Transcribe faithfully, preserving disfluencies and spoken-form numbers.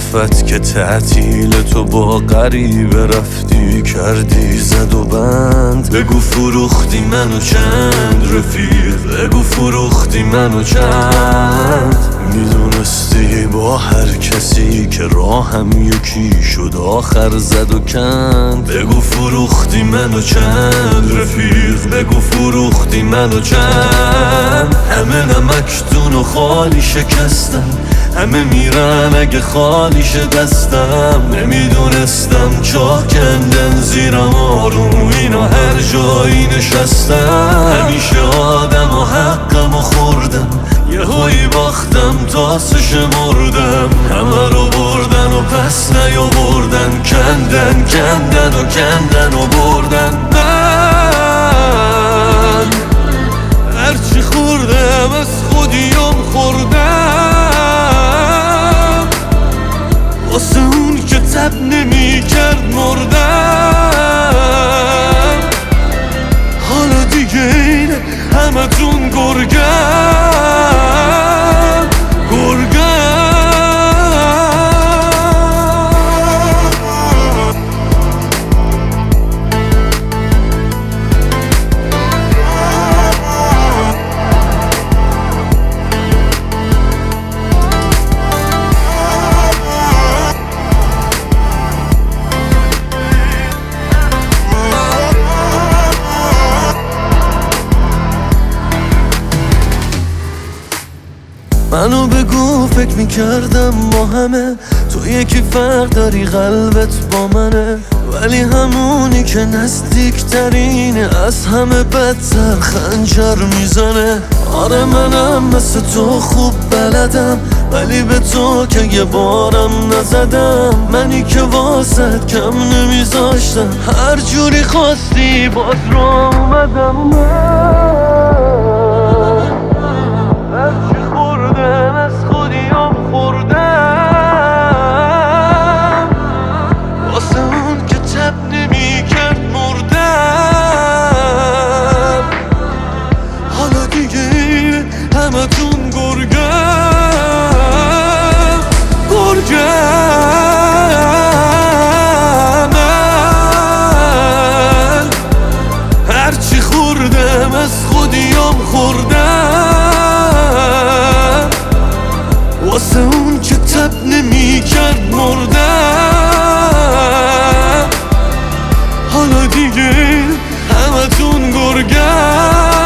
صدفت که تعطیل تو با غریبه رفتی کردی زد و بند. بگو فروختی منو چند رفیق، بگو فروختی منو چند. میدونستی با هر کسی که راهم یکی شد آخر زد و کند. بگو فروختی منو چند رفیق، بگو فروختی منو چند. همه نمکتون و خالی شکستم، همه میرن اگه خالیش دستم. نمیدونستم جا کندن زیرم آروم اینا هر جایی نشستم. همیشه آدم و حقم و خوردم، یه هایی باختم تاسش مردم. همه رو بردن و پس نیو بردن، کندن کندن و کندن و بردن. من هرچی خوردم از خودیم خوردم، واسه اون که تب نمی کرد مردم. حالا دیگه اینه همه تون گرگم گرگم. منو بگو فکر میکردم با همه تو یکی فرق داری قلبت با منه، ولی همونی که نزدیکترینه از همه بدتر خنجر میزنه. آره منم مثل تو خوب بلدم، ولی به تو که یه بارم نزدم. منی که واسد کم نمیذاشتم، هر جوری خواستی باز رو اومدم. هرچی خوردم از خودیم خوردم، واسه اون که تب نمی کرد مردم. حالا دیگه همه تون گرگم گرگم. من هرچی خوردم از خودیم خوردم، واسه اون که تب نمی کرد مردم. حالا دیگه همه تون گرگم